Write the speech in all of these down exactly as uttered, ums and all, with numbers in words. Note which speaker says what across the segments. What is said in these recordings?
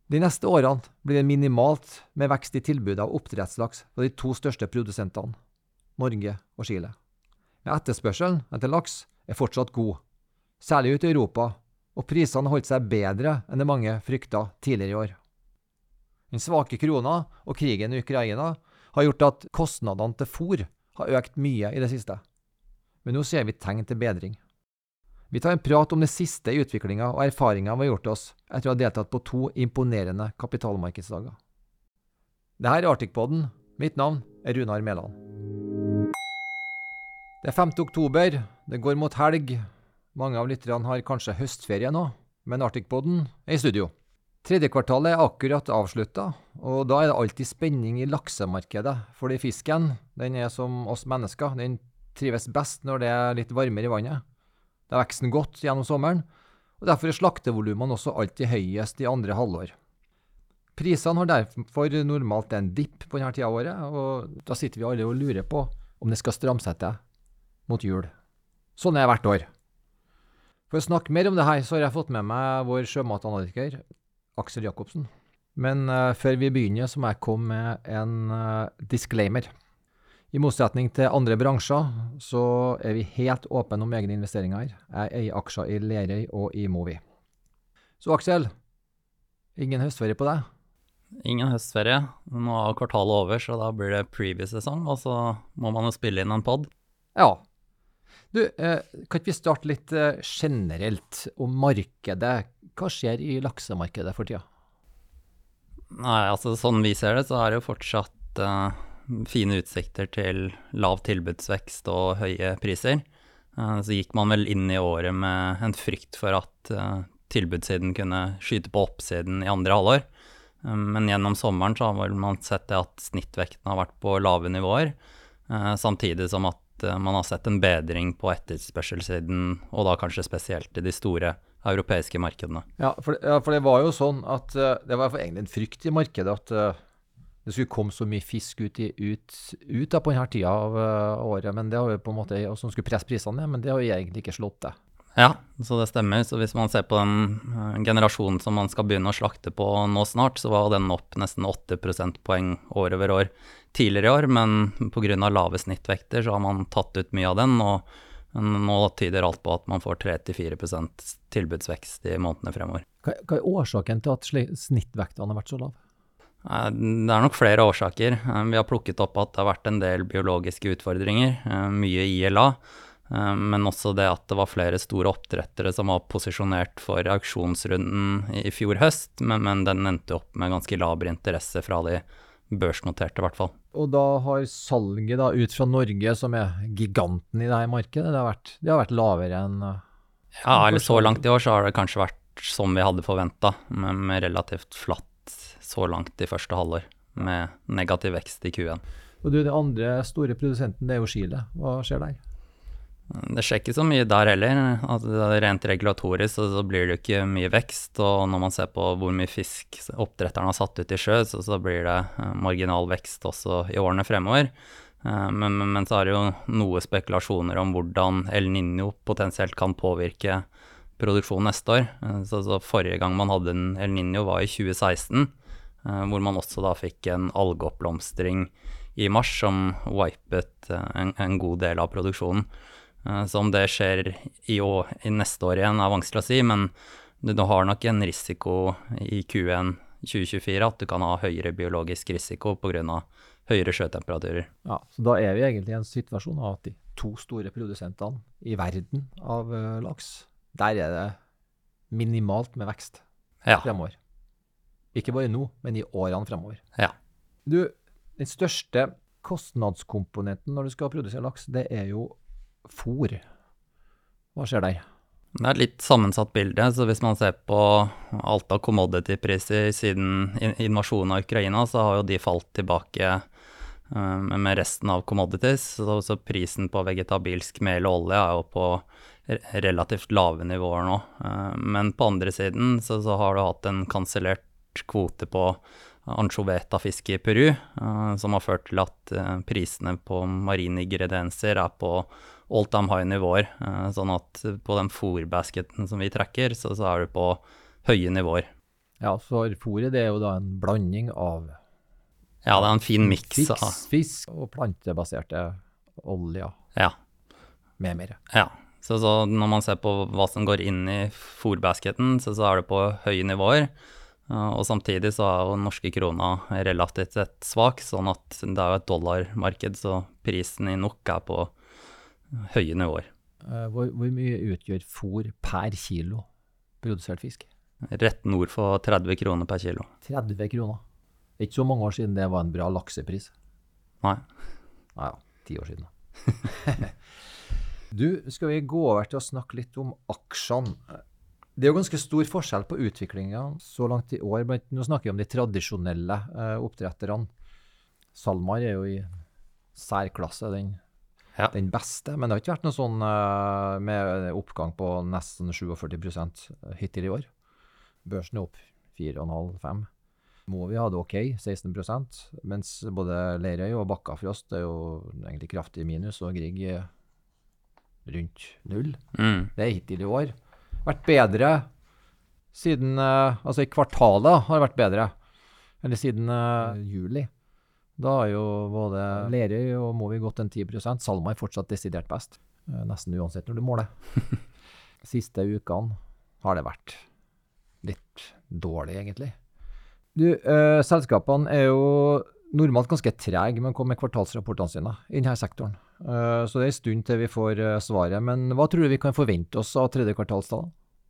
Speaker 1: De neste årene blir det minimalt med vekst i tilbudet av oppdrettslaks fra de to største produsentene, Norge og Chile. Men etterspørselen etter laks er fortsatt god, særlig ute i Europa, og prisene har holdt seg bedre enn det mange fryktet tidligere i år. Den svake krona og krigen i Ukraina har gjort at kostnadene til fôr har økt mye i det siste. Men nå ser vi tegn til bedring. Vi tar en prat om det siste i utviklingen og erfaringen vi har gjort oss etter å ha deltatt på to imponerende kapitalmarkedsdager. Dette er Arctic-podden. Mitt navn er Runar Mæland. Det er femte oktober, det går mot helg. Mange av lytterne har kanskje høstferie nå, men Arctic-podden er i studio. Tredje kvartalet er akkurat avsluttet, og da er det alltid spenning i laksemarkedet, fordi fisken, den er som oss mennesker, den trives best når det er litt varmere i vannet. Det er veksten godt gjennom sommeren, og derfor er slaktevolumene også alltid høyest i andre halvår. Prisene har derfor normalt en dipp på denne tiden av året, og da sitter vi alle og lurer på om det skal stramme seg til mot jul. Sånn er det hvert år. For å snakke mer om det her, så har jeg fått med meg vår sjømatanalytiker, Aksel Jacobsen. Men uh, før vi begynner, så må jeg komme med en uh, disclaimer. I motsetning til andre bransjer, så er vi helt åpne om egne investeringer her. Jeg eier aksjer i Lerøy og i Movi. Så Aksel, ingen høstferie på deg?
Speaker 2: Ingen høstferie. Nå er kvartalet over, så da blir det preview-sesong, og så må man jo spille inn en podd.
Speaker 1: Ja. Du, eh, kan ikke vi starte litt eh, generelt om markedet? Hva skjer i laksemarkedet for tida?
Speaker 2: Nei, altså sånn vi ser det, så er det jo fortsatt uh, fine utsikter til lav tilbudsvekst og høye priser. Uh, så gikk man vel inn i året med en frykt for at uh, tilbudssiden kunne skyte på oppsiden i andre halvår. Uh, men gjennom sommeren så har vel man sett det at snittvekten har vært på lave nivåer, uh, samtidig som at uh, man har sett en bedring på etterspørselssiden, og da kanskje spesielt i de store europeiske markedene. Ja,
Speaker 1: for, ja, for det var jo sånn at uh, det var egentlig en frykt i markedet at uh, det skulle komme så mye fisk ut, i, ut, ut da på denne tida av uh, året, men det har jo på en måte, og som skulle presse prisene ned, men det har jo egentlig ikke slått det.
Speaker 2: Ja, så det stemmer. Så hvis man ser på den uh, generasjonen som man skal begynne å slakte på nå snart, så var den opp nesten åtte prosentpoeng år over år tidligere i år, men på grunn av lave snittvekter så har man tatt ut mye av den, og nå tyder alt på at man får tre til fire prosent tilbudsvekst i månedene fremover.
Speaker 1: Hva, hva er årsaken til at snittvektene har vært så lav?
Speaker 2: Det er nok flere årsaker. Vi har plukket opp at det har vært en del biologiske utfordringer, mye I L A, men også det at det var flere store oppdrettere som var posisjonert for auksjonsrunden i fjor høst, men, men den endte opp med ganske laber interesse fra de børsnoterte i hvert fall.
Speaker 1: Og da har salget da ut fra Norge, som er giganten i dette markedet, det har vært, det har vært lavere enn...
Speaker 2: Ja, eller så langt i år så har det kanskje vært som vi hadde forventet, men med relativt flatt så langt i første halvår, med negativ vekst i Q en.
Speaker 1: Og du, det andre store produsenten, det er jo Chile. Hva skjer der?
Speaker 2: Det skjer ikke så mye der heller. Altså, rent regulatorisk så, så blir det ikke mye vekst, og når man ser på hvor mye fisk oppdretterne har satt ut i sjø, så, så blir det marginal vekst også i årene fremover. Men, men, men så er det jo noe spekulasjoner om hvordan El Niño potensielt kan påvirke produksjonen neste år. Så, så forrige gang man hadde en El Niño var i tjue seksten, hvor man også da fikk en algeoppblomstring i mars som wipet en, en god del av produksjonen. Så om det skjer i, år, i neste år igjen er vanskelig å si, men du, du har nok en risiko i Q en tjue tjuefire at du kan ha høyere biologisk risiko på grunn av høyere sjøtemperaturer.
Speaker 1: Ja, så da er vi egentlig i en situasjon av at de to store produsentene i verden av uh, laks, der er det minimalt med vekst
Speaker 2: ja.
Speaker 1: fremover. Ikke bare nå, men i årene fremover.
Speaker 2: Ja.
Speaker 1: Du, den største kostnadskomponenten når du skal produsere laks, det er jo fôr. Hva skjer der?
Speaker 2: Det er et litt sammensatt bilde, så hvis man ser på alt av commodity-priser siden invasjonen av Ukraina, så har jo de falt tilbake um, med resten av commodities, så, så prisen på vegetabilsk mel og olje er jo på relativt lave nivåer nå. Uh, men på andre siden så, så har du hatt en kansellert kvote på anchoveta-fiske i Peru, uh, som har ført til at uh, prisene på marine ingredienser er på all-time high nivåer, uh, sånn at på den fôrbasketen som vi trekker, så, så er det på høye nivåer.
Speaker 1: Ja, så fôret det er jo da en blanding av
Speaker 2: Ja, det er en fin miks
Speaker 1: fisk,
Speaker 2: av
Speaker 1: fisk og plantebaserte oljer
Speaker 2: Ja.
Speaker 1: med mer.
Speaker 2: Ja. Så, så når man ser på hva som går inn i fôrbasketen, så, så er det på høye nivåer. Uh, og samtidig så er jo den norske krona relativt sett svak, sånn at det er jo et dollarmarked, så prisen i NOK er på høye nivåer.
Speaker 1: Uh, hvor, hvor mye utgjør fôr per kilo produsert fisk?
Speaker 2: Rett nord for tretti kroner per kilo.
Speaker 1: tretti kroner. Det er ikke så mange år siden det var en bra laksepris.
Speaker 2: Nei.
Speaker 1: Nei, ja, ti år siden. Du, skal vi gå over til å snakke litt om aksjene? Det er jo ganske stor forskjell på utviklingen så langt i år. Nå snakker vi om de tradisjonelle uh, oppdretterne. SalMar er jo i særklasse den,
Speaker 2: Ja.
Speaker 1: den beste, men det har ikke vært noe sånn uh, med oppgang på nesten førtisju prosent hittil i år. Børsen er opp fire komma fem til fem. Movi hadde ok, seksten prosent, mens både Lerøy og Bakkafrost er jo egentlig kraftig minus, og Grieg rundt null.
Speaker 2: Mm.
Speaker 1: Det er hittil i år. Vært bedre siden, uh, altså i kvartalet har det vært bedre, eller siden uh, juli. Da har jo både Lerøy og Movi gått en ti prosent, SalMar er fortsatt desidert best, uh, nesten uansett når du måler. Siste ukene har det vært litt dårlig egentlig. Du, uh, selskapene er jo normalt ganske treg med å komme med kvartalsrapportene sine i denne sektoren. Uh, så det er en stund til vi får uh, svaret, men hva tror du vi kan forvente oss av tredje kvartalstall?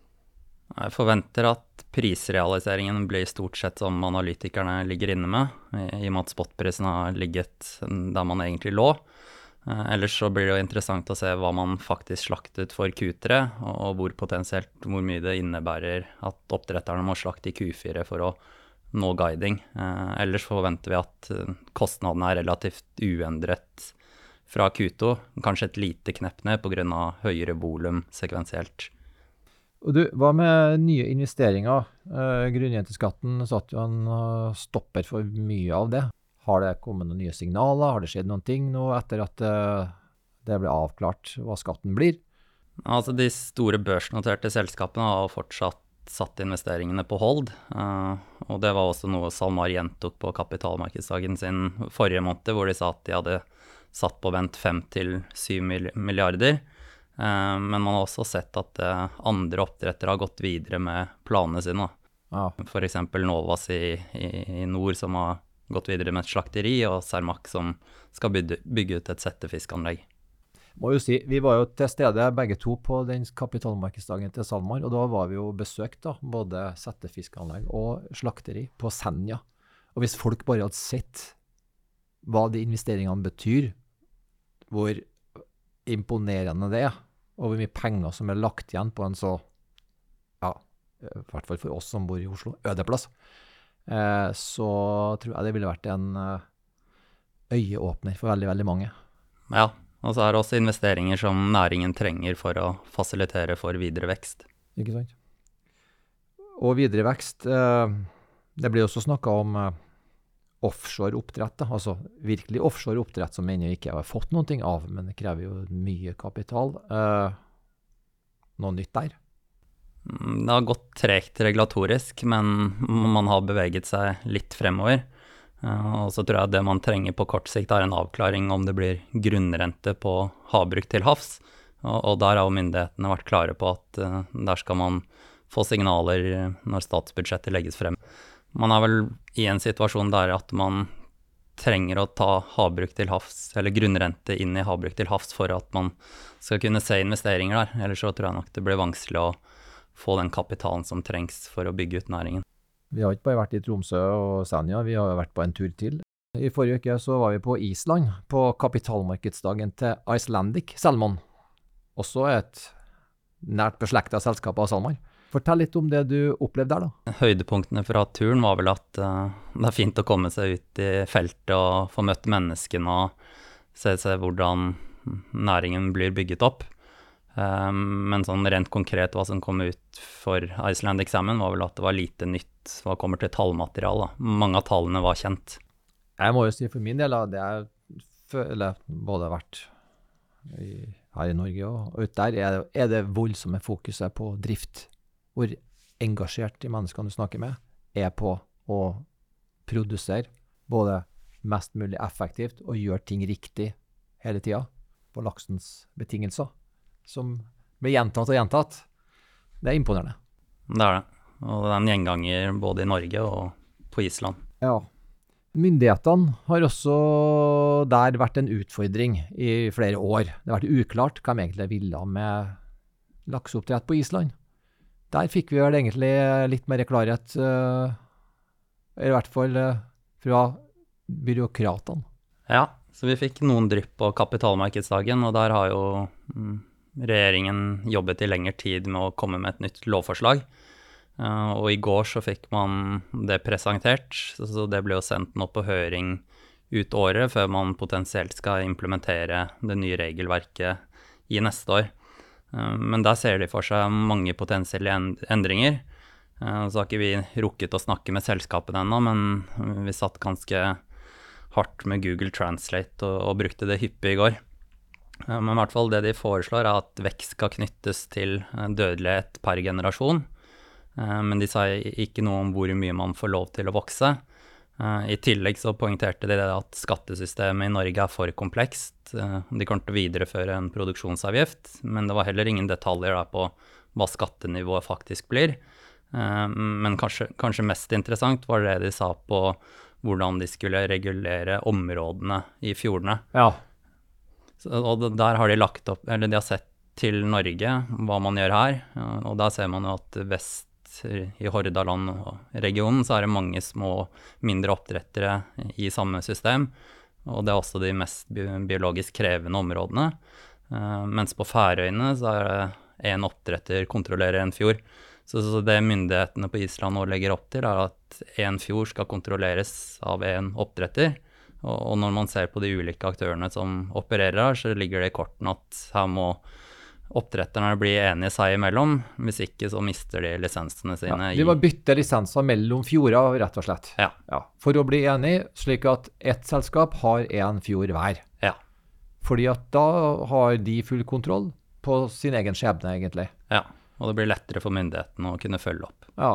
Speaker 2: Jeg forventer at prisrealiseringen blir stort sett som analytikerne ligger inne med, i og med at spotprisen har ligget der man egentlig lå. Uh, ellers så blir det jo interessant å se hva man faktisk slaktet for Q tre, og, og hvor potensielt hvor mye det innebærer at oppdretterne må slakte i Q fire for å nå guiding. Uh, ellers forventer vi at uh, kostnadene er relativt uendret fra Q to, kanskje et lite knepp ned på grunn av høyere volum sekvensielt.
Speaker 1: Og du, hva med nye investeringer? Uh, grunnrenteskatten satt jo en uh, stopper for mye av det. Har det kommet noen nye signaler? Har det skjedd noen ting nå etter at uh, det ble avklart hva skatten blir?
Speaker 2: Altså de store børsnoterte selskapene har fortsatt satt investeringene på hold, uh, og det var også noe SalMar gjentok på kapitalmarkedsdagen sin forrige måned, hvor de sa at de hadde satt på vent fem til syv milliarder. Uh, men man har også sett at uh, andre oppdrettere har gått videre med planene sine.
Speaker 1: Ja.
Speaker 2: For eksempel Novas i, i, i nord som har gått videre med et slakteri, og Cermaq som skal bygge, bygge ut et settefiskanlegg.
Speaker 1: Må jo si, vi var jo til stede begge to på den kapitalmarkedsdagen til SalMar, og da var vi jo besøkt da, både settefiskanlegg og slakteri på Senja. Og hvis folk bare hadde sett hva de investeringene betyr, hvor imponerende det er, og hvor mye penger som er lagt igjen på en så, ja, i hvert fall for oss som bor i Oslo, ødeplass, eh, så tror jeg det ville vært en uh, øyeåpner for veldig, veldig mange.
Speaker 2: Ja, og så er det også investeringer som næringen trenger for å fasilitere for videre vekst.
Speaker 1: Ikke sant? Og videre vekst, eh, det blir også snakket om eh, offshore oppdrett, da. Altså virkelig offshore oppdrett som ennå ikke har fått noe av, men det krever jo mye kapital. Eh, noe nytt der?
Speaker 2: Det har gått tregt regulatorisk, men man har beveget seg litt fremover. Uh, og så tror jeg det man trenger på kort sikt er en avklaring om det blir grunnrente på havbruk til havs. Og, og der har jo myndighetene vært klare på at uh, der skal man få signaler når statsbudsjettet legges frem. Man er vel i en situasjon der at man trenger å ta havbruk til havs, eller grunnrente inn i havbruk til havs for at man skal kunne se investeringer der. Ellers så tror jeg nok det blir vanskelig å få den kapitalen som trengs for å bygge ut næringen.
Speaker 1: Vi har ikke bare vært i Tromsø og Senja, vi har vært på en tur til. I forrige uke så var vi på Island, på kapitalmarkedsdagen til Icelandic Salmon. Også et nært beslektet selskap av SalMar. Fortell litt om det du opplevde der da.
Speaker 2: Høydepunktene fra turen var vel at uh, det er fint å komme seg ut i feltet og få møtt menneskene og se, se hvordan næringen blir bygget opp. Um, men sånn rent konkret hva som kom ut for Icelandic Salmon var vel at det var lite nytt hva kommer til tallmateriale. Mange av tallene var kjent.
Speaker 1: Jeg må jo si for min del da, det er føler både vært i, her i Norge og, og ut der, er det, er det voldsomme fokuset på drift. Hvor engasjert de menneskene du snakker med er på å produsere både mest mulig effektivt og gjøre ting riktig hele tida på laksens betingelser, som blir gjentatt og gjentatt. Det er imponerende.
Speaker 2: Det er det. Og det er en gjenganger både i Norge og på Island.
Speaker 1: Ja. Myndighetene har også der vært en utfordring i flere år. Det har vært uklart hva de egentlig ville med lakseoppdrett på Island. Der fikk vi vel egentlig litt mer klarhet, uh, i hvert fall uh, fra byråkratene.
Speaker 2: Ja, så vi fikk noen drypp på kapitalmarkedsdagen, og der har jo mm, regjeringen jobbet i lengre tid med å komme med et nytt lovforslag. Uh, og i går så fikk man det presentert, så, så det ble jo sendt nå på høring ut året, før man potensielt skal implementere det nye regelverket i neste år. Uh, men der ser de for seg mange potensielle end- endringer. Uh, så har ikke vi rukket å snakke med selskapene ennå, men vi satt ganske hardt med Google Translate og, og brukte det hyppig i går. Uh, men i hvert fall det de foreslår er at vekst skal knyttes til dødelighet per generasjon. Men de sa ikke noe om hvor mye man får lov til å vokse. I tillegg så poengterte de det at skattesystemet i Norge er for komplekst. De kommer til å videreføre en produksjonsavgift, men det var heller ingen detaljer der på hva skattenivået faktisk blir. Men kanskje, kanskje mest interessant var det de sa på hvordan de skulle regulere områdene i fjordene.
Speaker 1: Ja.
Speaker 2: Så, og der har de lagt opp, eller de har sett til Norge hva man gjør her, og der ser man jo at vest i Hordaland-regionen så er det mange små, mindre oppdrettere i samme system, og det er også de mest biologisk krevende områdene. Uh, mens på Færøyene så er det en oppdretter kontrollerer en fjord. Så, så det myndighetene på Island nå legger opp til er at en fjord skal kontrolleres av en oppdretter, og, og når man ser på de ulike aktørene som opererer her, så ligger det i korten at her må oppdretterne blir enige seg imellom, hvis ikke så mister de lisensene sine.
Speaker 1: Ja, de må bytte lisenser mellom fjorder, rett og slett.
Speaker 2: Ja.
Speaker 1: Ja, for å bli enige, slik at ett selskap har en fjord hver.
Speaker 2: Ja.
Speaker 1: Fordi at da har de full kontroll på sin egen skjebne, egentlig.
Speaker 2: Ja, og det blir lettere for myndighetene å kunne følge opp.
Speaker 1: Ja.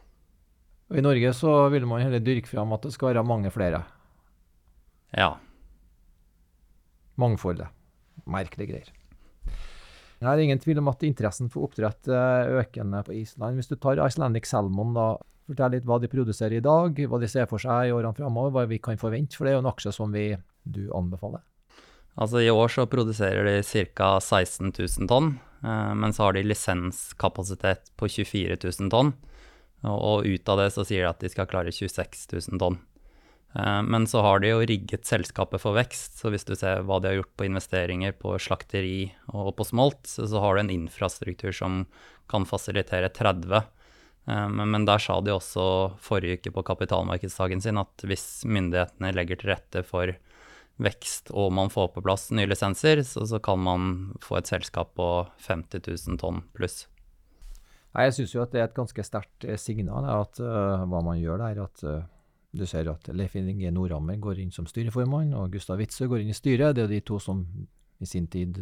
Speaker 1: Og i Norge så vil man heller dyrke fram at det skal være mange flere.
Speaker 2: Ja.
Speaker 1: Mangfoldet. Merkelige greier. Det er ingen tvil om at interessen for oppdrett er økende på Island. Hvis du tar Icelandic Salmon, da, fortell litt hva de produserer i dag, hva de ser for seg i årene fremover, hva vi kan forvente, for det er jo en aksje som vi, du anbefaler.
Speaker 2: Altså i år så produserer de ca. seksten tusen tonn, eh, men så har de lisenskapasitet på tjuefire tusen tonn, og, og ut av det så sier de at de skal klare tjueseks tusen tonn. Men så har de jo rigget selskapet for vekst, så hvis du ser hva de har gjort på investeringer på slakteri og på smolt, så, så har du en infrastruktur som kan fasilitere tretti. Men, men der sa de også forrige uke på kapitalmarkedsdagen sin at hvis myndighetene legger til rette for vekst og man får på plass nye lisenser, så, så kan man få et selskap på femti tusen tonn pluss.
Speaker 1: Jeg synes jo at det er et ganske sterkt signal at uh, hva man gjør der, at uh du ser at Leif Inge Nordhammer går inn som styreformann, og Gustav Witzøe går inn i styret. Det er de to som i sin tid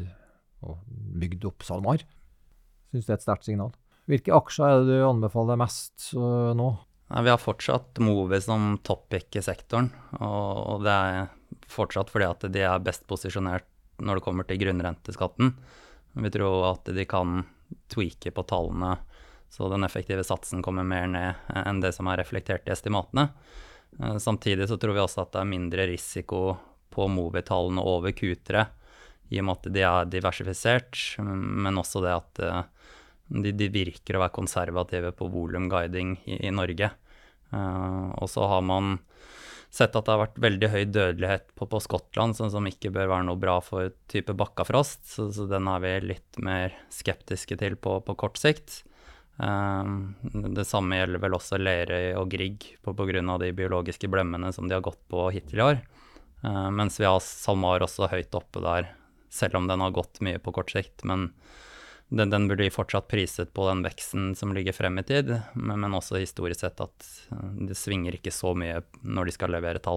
Speaker 1: bygde opp SalMar. Synes det er et sterkt signal. Hvilke aksjer er det du anbefaler mest uh, nå?
Speaker 2: Ja, vi har fortsatt Movi som topppick i sektoren, og det er fortsatt fordi at de er best posisjonert når det kommer til grunnrenteskatten. Vi tror at de kan tweake på tallene, så den effektive satsen kommer mer ned enn det som er reflektert i estimatene. Samtidig så tror vi også at det er mindre risiko på Movi-tallene over Q tre, i og med at de er diversifisert, men også det at de, de virker å være konservative på volumguiding i, i Norge. Og så har man sett at det har vært veldig høy dødelighet på, på Skottland, sånn som ikke bør være noe bra for type bakkafrost, så, så den er vi litt mer skeptiske til på, på kort sikt. Um, det samme gjelder vel også Lerøy og Grieg på, på grunn av de biologiske blemmene som de har gått på hittil i år. Uh, mens vi har SalMar også høyt oppe der, selv om den har gått mye på kort sikt. Men den, den burde fortsatt priset på den veksten som ligger frem i tid, men, men også historisk sett at det svinger ikke så mye når de skal levere tall.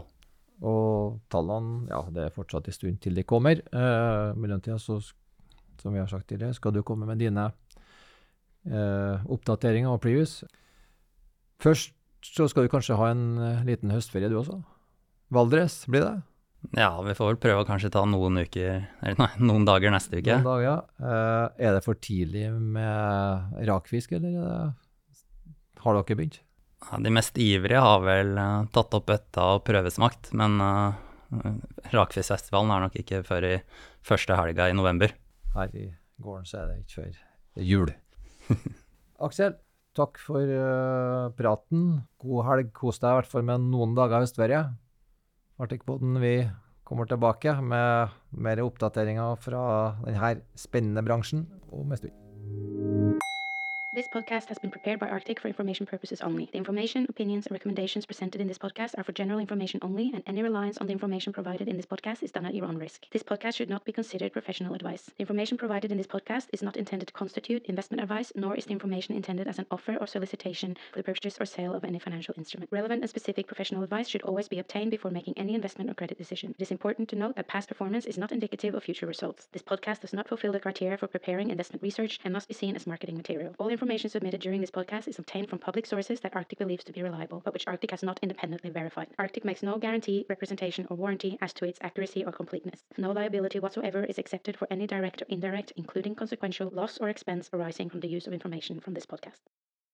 Speaker 1: Og tallene, ja, det er fortsatt en stund til de kommer. Uh, mellomtiden så, som vi har sagt tidligere, skal du komme med dine Uh, oppdateringer av Prius. Først så skal du kanskje ha en eh, liten høstferie du også. Valdres, blir det?
Speaker 2: Ja, vi får vel prøve å kanskje ta noen uker, eller nei, noen dager neste uke.
Speaker 1: Noen dager. Eh, er det for tidlig med rakfisk, eller er det, har dere begynt?
Speaker 2: Ja, de mest ivrige har vel eh, tatt opp bøtta og prøvesmakt, men uh, Rakfiskfestivalen er nok ikke før i første helga i november.
Speaker 1: Her i gården så er det ikke før jul. Aksel, takk for uh, praten. God helg, kos deg i hvert fall med noen dager høstferie. Arctic-podden, vi kommer tilbake med mer oppdateringer fra denne spennende bransjen om en stund.
Speaker 3: This podcast has been prepared by Arctic for information purposes only. The information, opinions, and recommendations presented in this podcast are for general information only, and any reliance on the information provided in this podcast is done at your own risk. This podcast should not be considered professional advice. The information provided in this podcast is not intended to constitute investment advice, nor is the information intended as an offer or solicitation for the purchase or sale of any financial instrument. Relevant and specific professional advice should always be obtained before making any investment or credit decision. It is important to note that past performance is not indicative of future results. This podcast does not fulfill the criteria for preparing investment research and must be seen as marketing material. All information Information submitted during this podcast is obtained from public sources that Arctic believes to be reliable, but which Arctic has not independently verified. Arctic makes no guarantee, representation, or warranty as to its accuracy or completeness. No liability whatsoever is accepted for any direct or indirect, including consequential, loss or expense arising from the use of information from this podcast.